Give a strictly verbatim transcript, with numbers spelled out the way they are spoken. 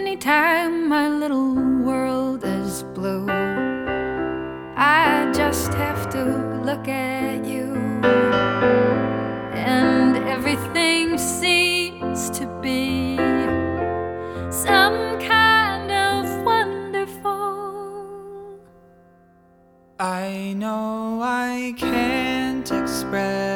Anytime my little world is blue, I just have to look at you, and everything seems to be some kind of wonderful. I know I can't express